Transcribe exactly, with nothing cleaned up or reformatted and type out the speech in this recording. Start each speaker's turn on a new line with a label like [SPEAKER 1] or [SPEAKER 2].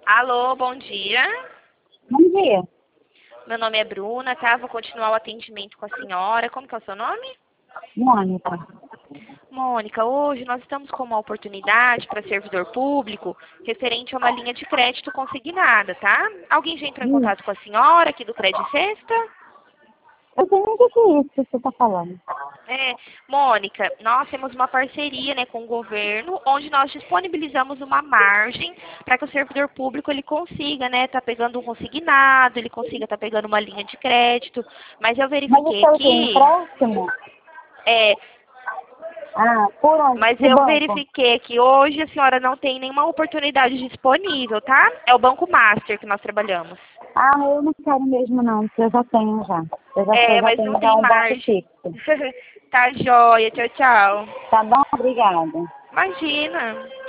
[SPEAKER 1] Alô, bom dia.
[SPEAKER 2] Bom dia,
[SPEAKER 1] Meu nome é Bruna, tá? Vou continuar o atendimento com a senhora. Como que é o seu nome?
[SPEAKER 2] Mônica.
[SPEAKER 1] Mônica, hoje nós estamos com uma oportunidade para servidor público referente a uma linha de crédito consignada, tá? Alguém já entrou em
[SPEAKER 2] Hum,
[SPEAKER 1] contato com a senhora aqui do Credit Sexta?
[SPEAKER 2] eu tenho o que que é isso que você está falando.
[SPEAKER 1] É, Mônica, nós temos uma parceria, né, com o governo, onde nós disponibilizamos uma margem para que o servidor público ele consiga, né, tá pegando um consignado, ele consiga estar pegando uma linha de crédito. Mas eu
[SPEAKER 2] Mas
[SPEAKER 1] verifiquei
[SPEAKER 2] isso é o quê?
[SPEAKER 1] aqui,
[SPEAKER 2] Empréstimo?
[SPEAKER 1] é,
[SPEAKER 2] Ah, por onde?
[SPEAKER 1] mas
[SPEAKER 2] Que
[SPEAKER 1] eu
[SPEAKER 2] banco?
[SPEAKER 1] verifiquei que hoje a senhora não tem nenhuma oportunidade disponível, tá? É o Banco Master que nós trabalhamos.
[SPEAKER 2] Ah, eu não quero mesmo não, porque eu já tenho já. Eu já, eu
[SPEAKER 1] É,
[SPEAKER 2] já
[SPEAKER 1] mas não
[SPEAKER 2] tenho já
[SPEAKER 1] tem
[SPEAKER 2] um banco
[SPEAKER 1] margem.
[SPEAKER 2] fixo.
[SPEAKER 1] Tá joia, tchau, tchau.
[SPEAKER 2] Tá bom? Obrigada.
[SPEAKER 1] Imagina.